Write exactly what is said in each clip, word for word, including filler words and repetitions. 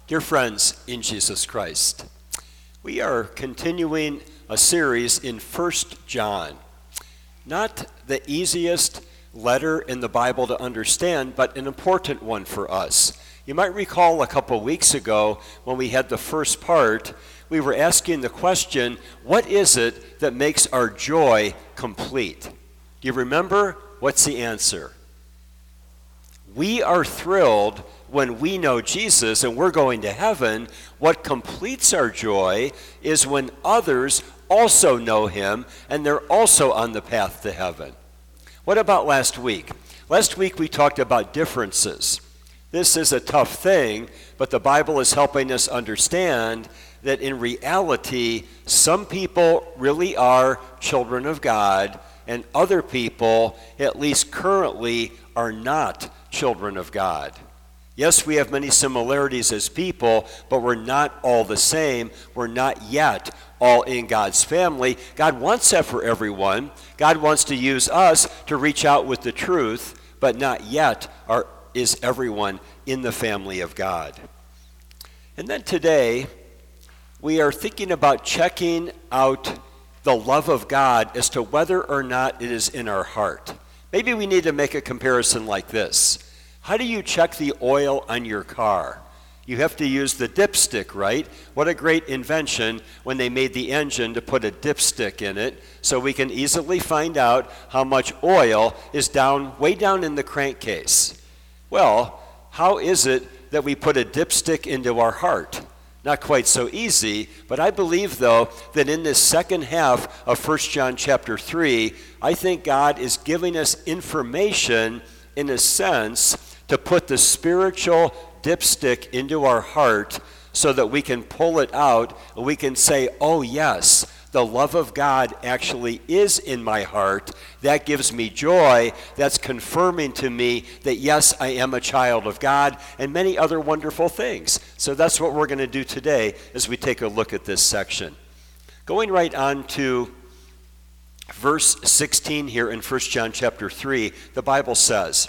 Dear friends in Jesus Christ, we are continuing a series in First John. Not the easiest letter in the Bible to understand, but an important one for us. You might recall a couple weeks ago when we had the first part, we were asking the question, what is it that makes our joy complete? Do you remember? What's the answer? We are thrilled when we know Jesus and we're going to heaven. What completes our joy is when others also know him and they're also on the path to heaven. What about last week? Last week we talked about differences. This is a tough thing, but the Bible is helping us understand that in reality, some people really are children of God and other people, at least currently, are not children of God. Yes, we have many similarities as people, but we're not all the same. We're not yet all in God's family. God wants that for everyone. God wants to use us to reach out with the truth, but not yet are, is everyone in the family of God. And then today, we are thinking about checking out the love of God as to whether or not it is in our heart. Maybe we need to make a comparison like this. How do you check the oil on your car? You have to use the dipstick, right? What a great invention when they made the engine to put a dipstick in it so we can easily find out how much oil is down, way down in the crankcase. Well, how is it that we put a dipstick into our heart? Not quite so easy, but I believe, though, that in this second half of First John chapter three, I think God is giving us information, in a sense, to put the spiritual dipstick into our heart so that we can pull it out and we can say, oh yes, the love of God actually is in my heart. That gives me joy. That's confirming to me that yes, I am a child of God, and many other wonderful things. So that's what we're going to do today as we take a look at this section. Going right on to verse sixteen here in First John chapter three, the Bible says,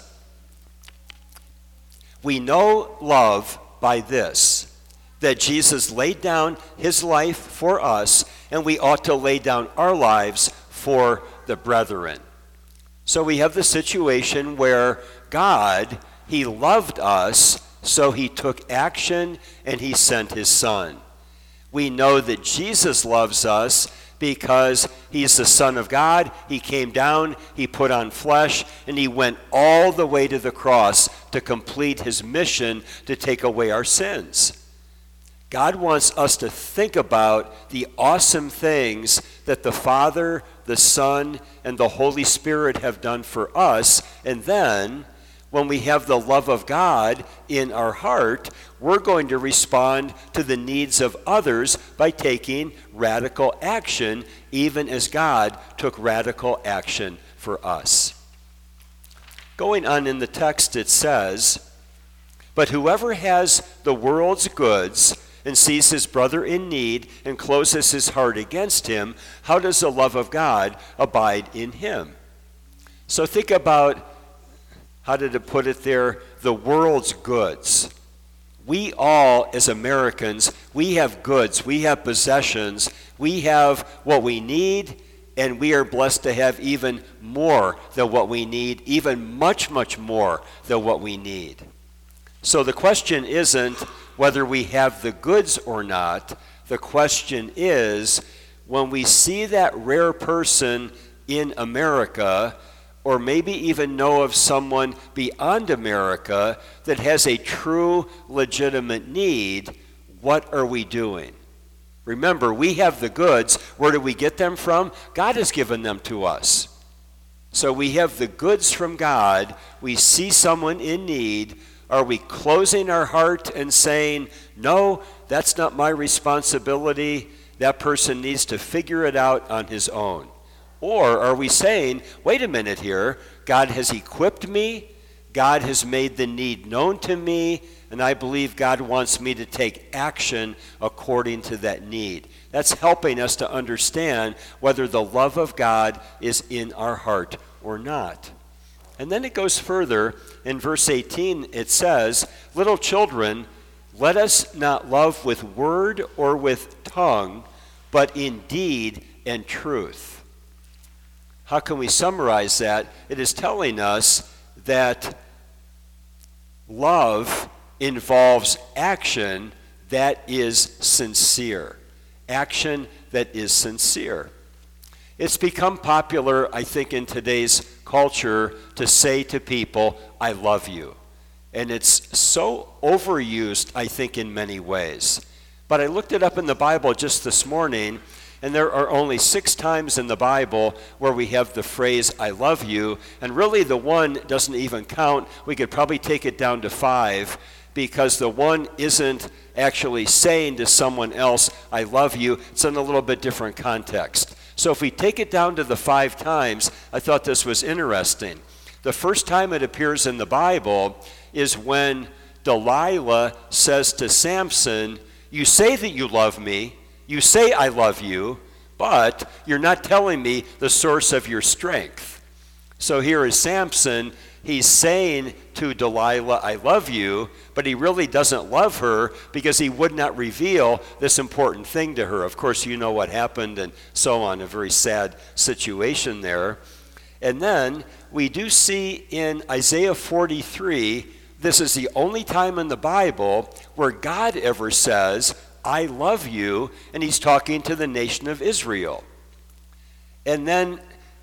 "We know love by this, that Jesus laid down his life for us, and we ought to lay down our lives for the brethren." So we have the situation where God, he loved us, so he took action and he sent his son. We know that Jesus loves us because he's the Son of God. He came down, he put on flesh, and he went all the way to the cross to complete his mission to take away our sins. God wants us to think about the awesome things that the Father, the Son, and the Holy Spirit have done for us, and then when we have the love of God in our heart, we're going to respond to the needs of others by taking radical action, even as God took radical action for us. Going on in the text, it says, "But whoever has the world's goods and sees his brother in need and closes his heart against him, how does the love of God abide in him?" So think about, how did it put it there? The world's goods. We all, as Americans, we have goods, we have possessions, we have what we need, and we are blessed to have even more than what we need, even much, much more than what we need. So the question isn't whether we have the goods or not. The question is, when we see that rare person in America, or maybe even know of someone beyond America that has a true, legitimate need, what are we doing? Remember, we have the goods. Where do we get them from? God has given them to us. So we have the goods from God. We see someone in need. Are we closing our heart and saying, no, that's not my responsibility. That person needs to figure it out on his own. Or are we saying, wait a minute here, God has equipped me, God has made the need known to me, and I believe God wants me to take action according to that need. That's helping us to understand whether the love of God is in our heart or not. And then it goes further. In verse eighteen, it says, "Little children, Let us not love with word or with tongue, but in deed and truth. How can we summarize that? It is telling us that love involves action that is sincere. Action that is sincere. It's become popular, I think, in today's culture to say to people, I love you. And it's so overused, I think, in many ways. But I looked it up in the Bible just this morning, and there are only six times in the Bible where we have the phrase, I love you. And really the one doesn't even count. We could probably take it down to five, because the one isn't actually saying to someone else, I love you. It's in a little bit different context. So if we take it down to the five times, I thought this was interesting. The first time it appears in the Bible is when Delilah says to Samson, you say that you love me, you say I love you, but you're not telling me the source of your strength. So here is Samson, he's saying to Delilah, I love you, but he really doesn't love her because he would not reveal this important thing to her. Of course, you know what happened and so on, a very sad situation there. And then we do see in Isaiah forty-three, this is the only time in the Bible where God ever says, I love you, and he's talking to the nation of Israel. And then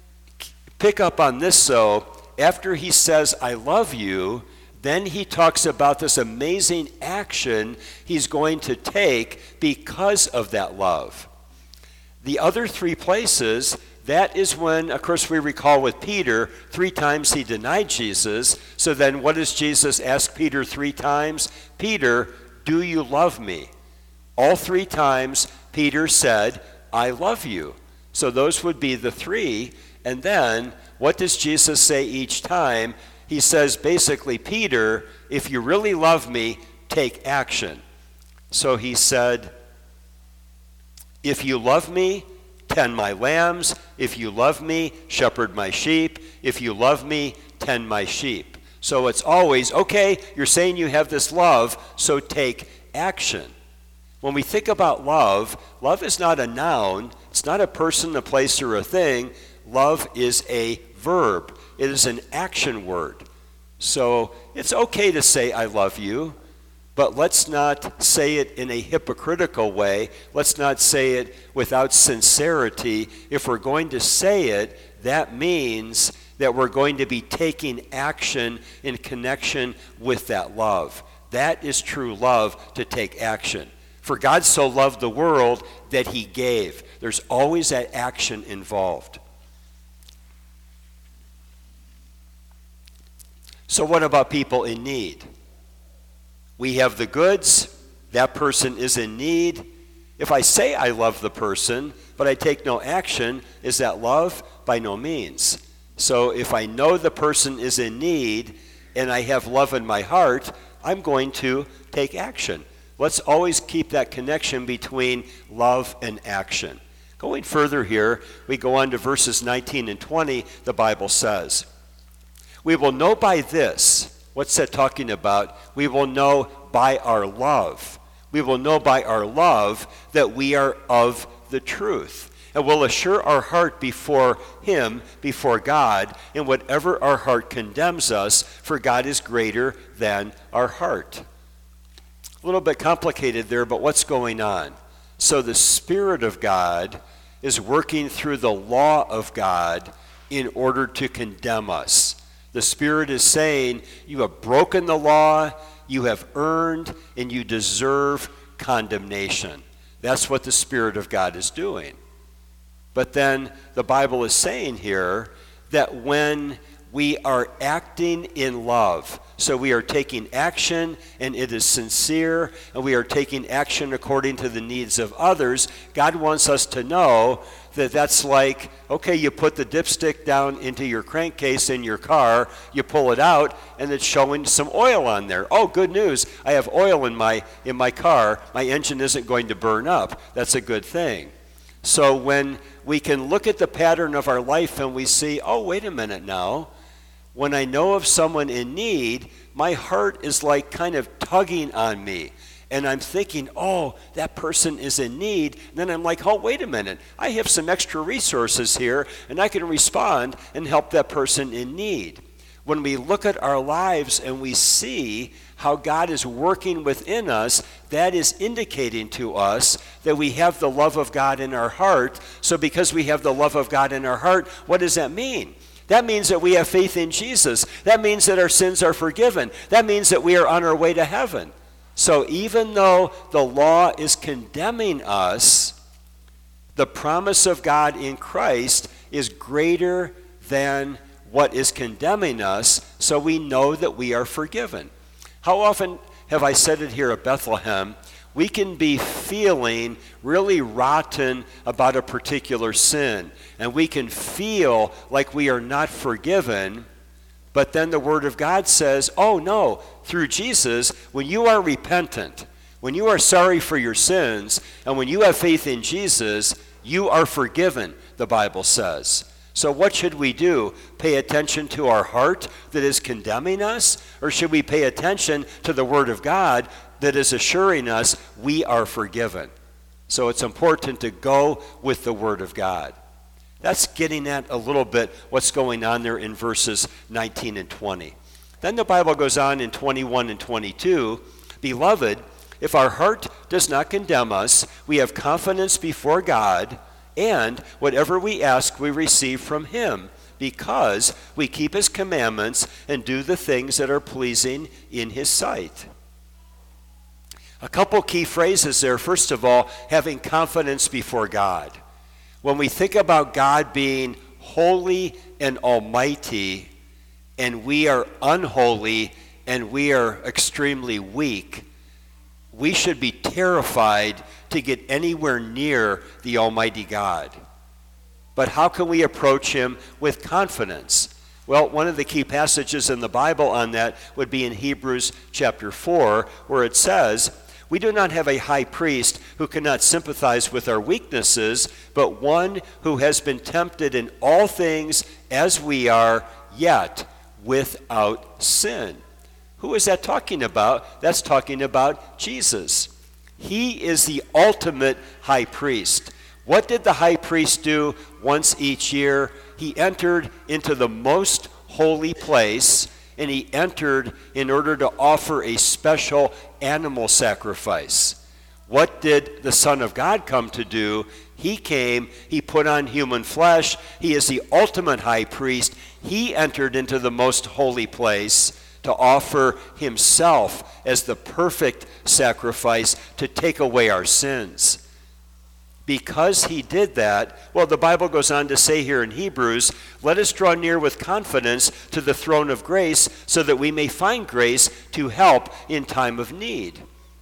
pick up on this, so after he says, I love you, then he talks about this amazing action he's going to take because of that love. The other three places, that is when, of course, we recall with Peter, three times he denied Jesus. So then what does Jesus ask Peter three times? Peter, do you love me? All three times Peter said, I love you. So those would be the three. And then what does Jesus say each time? He says basically, Peter, if you really love me, take action. So he said, if you love me, tend my lambs. If you love me, shepherd my sheep. If you love me, tend my sheep. So it's always, okay, you're saying you have this love, so take action. When we think about love, love is not a noun. It's not a person, a place, or a thing. Love is a verb. It is an action word. So it's okay to say I love you, but let's not say it in a hypocritical way. Let's not say it without sincerity. If we're going to say it, that means that we're going to be taking action in connection with that love. That is true love, to take action. For God so loved the world that he gave. There's always that action involved. So what about people in need? We have the goods, that person is in need. If I say I love the person, but I take no action, is that love? By no means. So if I know the person is in need and I have love in my heart, I'm going to take action. Let's always keep that connection between love and action. Going further here, we go on to verses nineteen and twenty, the Bible says, we will know by this, what's that talking about? We will know by our love. We will know by our love that we are of the truth. And we'll assure our heart before him, before God, in whatever our heart condemns us, for God is greater than our heart. A little bit complicated there, but what's going on? So the Spirit of God is working through the law of God in order to condemn us. The Spirit is saying, you have broken the law, you have earned, and you deserve condemnation. That's what the Spirit of God is doing. But then the Bible is saying here that when we are acting in love, so we are taking action and it is sincere, and we are taking action according to the needs of others, God wants us to know that that's like, okay, you put the dipstick down into your crankcase in your car, you pull it out, and it's showing some oil on there. Oh, good news, I have oil in my in my car. My engine isn't going to burn up. That's a good thing. So when we can look at the pattern of our life and we see, oh, wait a minute now, when I know of someone in need, my heart is like kind of tugging on me. and I'm thinking, oh, that person is in need, and then I'm like, oh, wait a minute, I have some extra resources here, and I can respond and help that person in need. When we look at our lives and we see how God is working within us, that is indicating to us that we have the love of God in our heart. So because we have the love of God in our heart, what does that mean? That means that we have faith in Jesus. That means that our sins are forgiven. That means that we are on our way to heaven. So even though the law is condemning us, the promise of God in Christ is greater than what is condemning us, so we know that we are forgiven. How often have I said it here at Bethlehem? We can be feeling really rotten about a particular sin, and we can feel like we are not forgiven, but then the Word of God says, oh no, through Jesus, when you are repentant, when you are sorry for your sins, and when you have faith in Jesus, you are forgiven, the Bible says. So what should we do? Pay attention to our heart that is condemning us? Or should we pay attention to the Word of God that is assuring us we are forgiven? So it's important to go with the Word of God. That's getting at a little bit what's going on there in verses nineteen and twenty. Then the Bible goes on in twenty-one and twenty-two, Beloved, if our heart does not condemn us, we have confidence before God, and whatever we ask we receive from him, because we keep his commandments and do the things that are pleasing in his sight. A couple key phrases there. First of all, having confidence before God. When we think about God being holy and almighty, and we are unholy and we are extremely weak, we should be terrified to get anywhere near the Almighty God. But how can we approach him with confidence? Well, one of the key passages in the Bible on that would be in Hebrews chapter four, where it says, We do not have a high priest who cannot sympathize with our weaknesses, but one who has been tempted in all things as we are, yet without sin. Who is that talking about? That's talking about Jesus. He is the ultimate high priest. What did the high priest do once each year? He entered into the most holy place, and he entered in order to offer a special animal sacrifice. What did the Son of God come to do? He came, he put on human flesh. He is the ultimate high priest. He entered into the most holy place to offer himself as the perfect sacrifice to take away our sins. Because he did that, well, the Bible goes on to say here in Hebrews, let us draw near with confidence to the throne of grace so that we may find grace to help in time of need.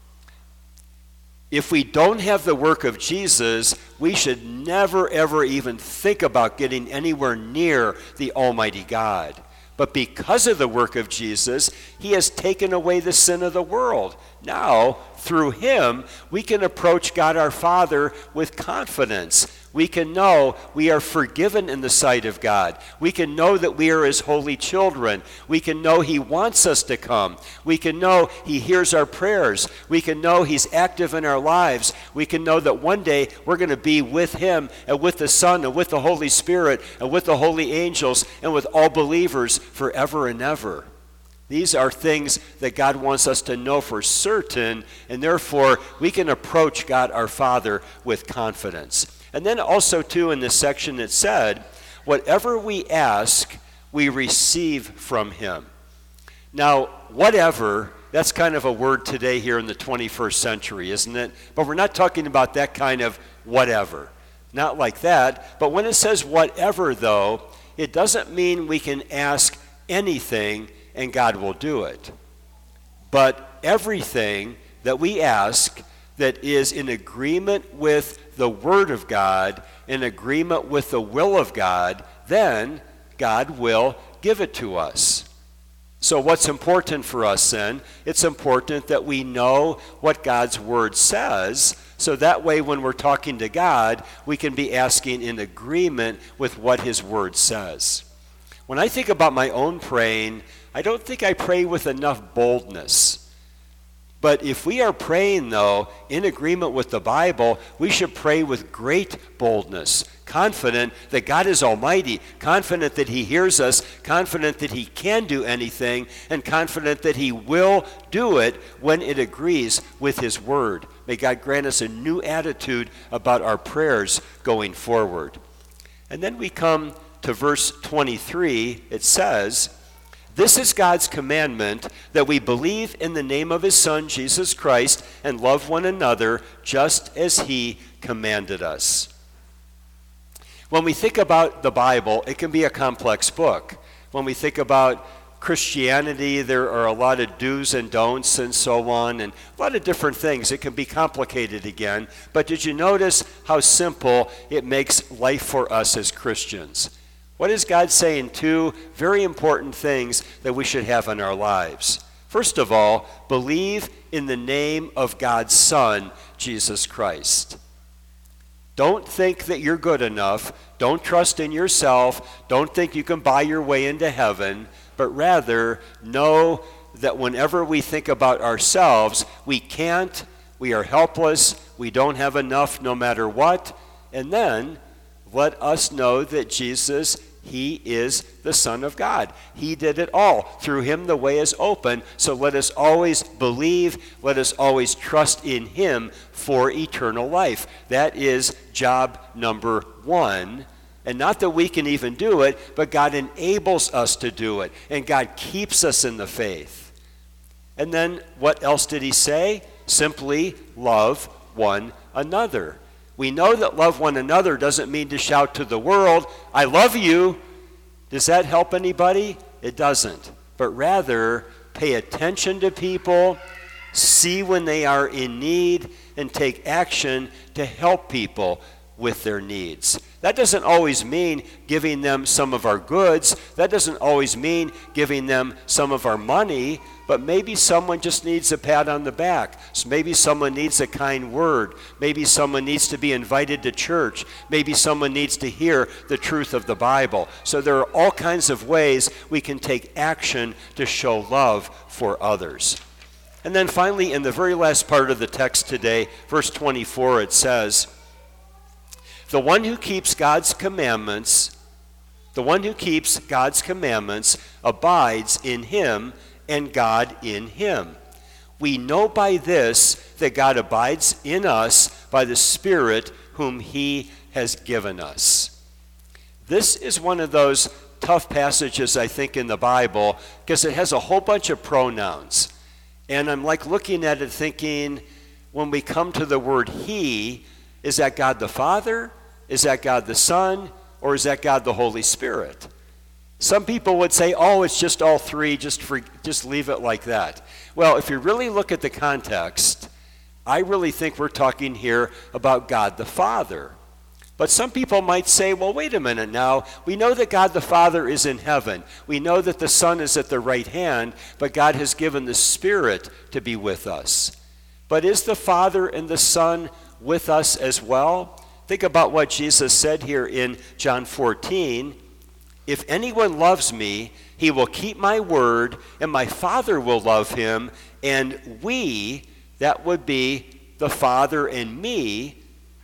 If we don't have the work of Jesus, we should never, ever even think about getting anywhere near the Almighty God. But because of the work of Jesus, he has taken away the sin of the world. Now, through him, we can approach God our Father with confidence. We can know we are forgiven in the sight of God. We can know that we are his holy children. We can know he wants us to come. We can know he hears our prayers. We can know he's active in our lives. We can know that one day we're going to be with him and with the Son and with the Holy Spirit and with the holy angels and with all believers forever and ever. These are things that God wants us to know for certain, and therefore we can approach God our Father with confidence. And then also, too, in this section it said, whatever we ask, we receive from him. Now, whatever, that's kind of a word today here in the twenty-first century, isn't it? But we're not talking about that kind of whatever. Not like that. But when it says whatever, though, it doesn't mean we can ask anything and God will do it. But everything that we ask that is in agreement with the Word of God, in agreement with the will of God, then God will give it to us. So what's important for us then? It's important that we know what God's Word says, so that way when we're talking to God, we can be asking in agreement with what his Word says. When I think about my own praying, I don't think I pray with enough boldness. But if we are praying, though, in agreement with the Bible, we should pray with great boldness, confident that God is almighty, confident that he hears us, confident that he can do anything, and confident that he will do it when it agrees with his word. May God grant us a new attitude about our prayers going forward. And then we come to verse twenty-three. It says, "This is God's commandment, that we believe in the name of his Son, Jesus Christ, and love one another just as he commanded us." When we think about the Bible, it can be a complex book. When we think about Christianity, there are a lot of do's and don'ts and so on, and a lot of different things. It can be complicated again. But did you notice how simple it makes life for us as Christians? What is God saying? Two very important things that we should have in our lives. First of all, believe in the name of God's Son, Jesus Christ. Don't think that you're good enough. Don't trust in yourself. Don't think you can buy your way into heaven, but rather know that whenever we think about ourselves, we can't, we are helpless, we don't have enough no matter what, and then let us know that Jesus, he is the Son of God. He did it all. Through him the way is open, so let us always believe, let us always trust in him for eternal life. That is job number one. And not that we can even do it, but God enables us to do it, and God keeps us in the faith. And then what else did he say? Simply love one another. We know that love one another doesn't mean to shout to the world, "I love you." Does that help anybody? It doesn't. But rather, pay attention to people, see when they are in need, and take action to help people with their needs. That doesn't always mean giving them some of our goods. That doesn't always mean giving them some of our money. But maybe someone just needs a pat on the back. So maybe someone needs a kind word. Maybe someone needs to be invited to church. Maybe someone needs to hear the truth of the Bible. So there are all kinds of ways we can take action to show love for others. And then finally, in the very last part of the text today, verse twenty-four, it says, "The one who keeps God's commandments, the one who keeps God's commandments abides in him, and God in him. We know by this that God abides in us by the Spirit whom he has given us." This is one of those tough passages, I think, in the Bible, because it has a whole bunch of pronouns. And I'm like looking at it thinking, when we come to the word he, is that God the Father? Is that God the Son? Or is that God the Holy Spirit? Some people would say, oh, it's just all three, just for, just leave it like that. Well, if you really look at the context, I really think we're talking here about God the Father. But some people might say, well, wait a minute now. We know that God the Father is in heaven. We know that the Son is at the right hand, but God has given the Spirit to be with us. But is the Father and the Son with us as well? Think about what Jesus said here in John fourteen. "If anyone loves me, he will keep my word, and my Father will love him, and we," that would be the Father and me,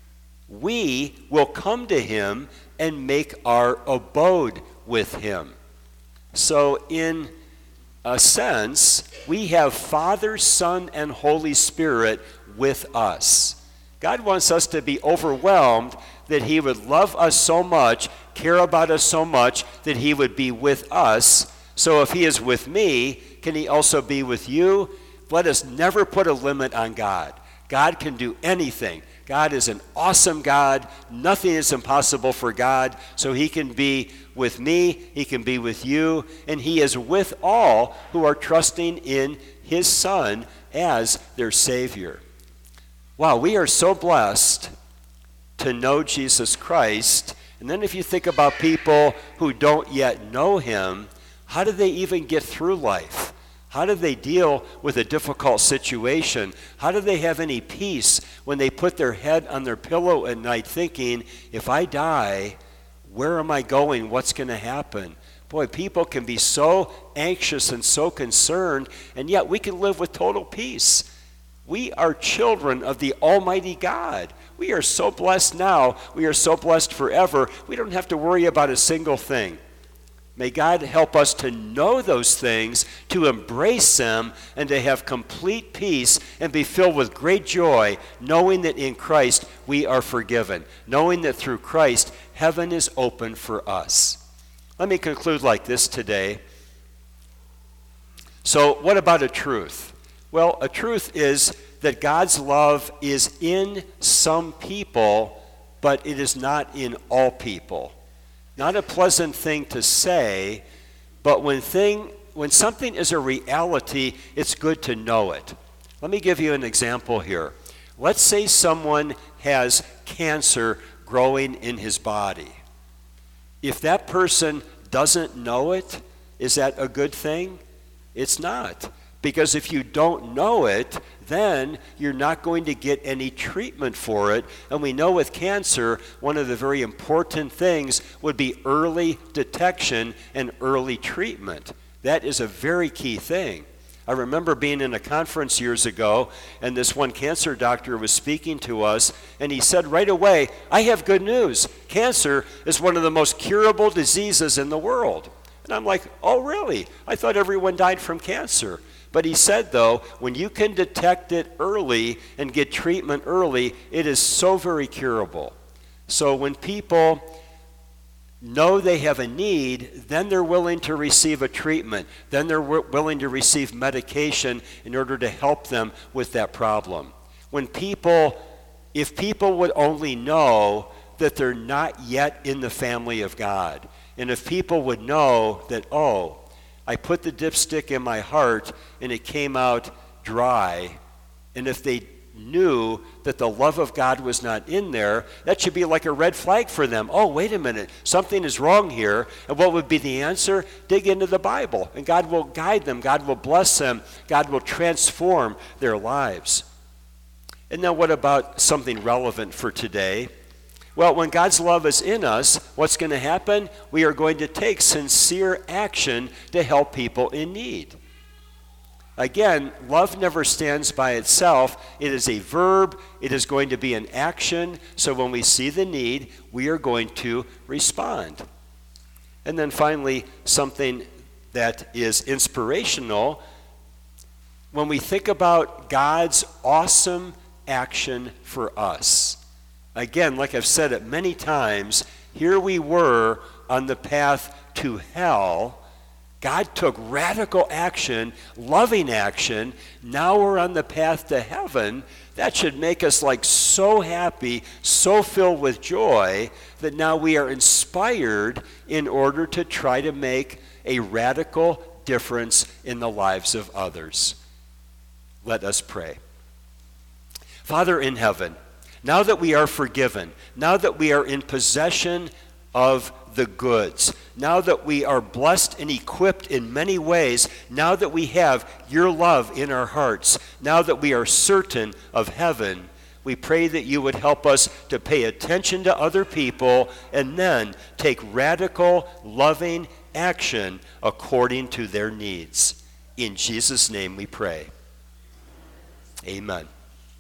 "we will come to him and make our abode with him." So in a sense, we have Father, Son, and Holy Spirit with us. God wants us to be overwhelmed that he would love us so much, care about us so much, that he would be with us. So if he is with me, can he also be with you? Let us never put a limit on God. God can do anything. God is an awesome God. Nothing is impossible for God. So he can be with me, he can be with you, and he is with all who are trusting in his Son as their Savior. Wow, we are so blessed to know Jesus Christ. And then if you think about people who don't yet know him, how do they even get through life? How do they deal with a difficult situation? How do they have any peace when they put their head on their pillow at night thinking, if I die, where am I going? What's going to happen? Boy, people can be so anxious and so concerned, and yet we can live with total peace. We are children of the Almighty God. We are so blessed now. We are so blessed forever. We don't have to worry about a single thing. May God help us to know those things, to embrace them, and to have complete peace and be filled with great joy, knowing that in Christ we are forgiven, knowing that through Christ heaven is open for us. Let me conclude like this today. So, what about a truth? Well, a truth is that God's love is in some people, but it is not in all people. Not a pleasant thing to say, but when thing when something is a reality, it's good to know it. Let me give you an example here. Let's say someone has cancer growing in his body. If that person doesn't know it, is that a good thing? It's not. Because if you don't know it, then you're not going to get any treatment for it. And we know with cancer, one of the very important things would be early detection and early treatment. That is a very key thing. I remember being in a conference years ago, and this one cancer doctor was speaking to us, and he said right away, I have good news. Cancer is one of the most curable diseases in the world. And I'm like, oh, really? I thought everyone died from cancer. But he said, though, when you can detect it early and get treatment early, it is so very curable. So when people know they have a need, then they're willing to receive a treatment. Then they're w- willing to receive medication in order to help them with that problem. When people, if people would only know that they're not yet in the family of God, and if people would know that, oh, I put the dipstick in my heart and it came out dry, and if they knew that the love of God was not in there, that should be like a red flag for them. Oh, wait a minute, something is wrong here. And what would be the answer? Dig into the Bible, and God will guide them. God will bless them. God will transform their lives. And now what about something relevant for today? Well, when God's love is in us, what's going to happen? We are going to take sincere action to help people in need. Again, love never stands by itself. It is a verb. It is going to be an action. So when we see the need, we are going to respond. And then finally, something that is inspirational. When we think about God's awesome action for us, again, like I've said it many times, here we were on the path to hell. God took radical action, loving action. Now we're on the path to heaven. That should make us like so happy, so filled with joy, that now we are inspired in order to try to make a radical difference in the lives of others. Let us pray. Father in heaven, now that we are forgiven, now that we are in possession of the goods, now that we are blessed and equipped in many ways, now that we have your love in our hearts, now that we are certain of heaven, we pray that you would help us to pay attention to other people and then take radical, loving action according to their needs. In Jesus' name we pray. Amen.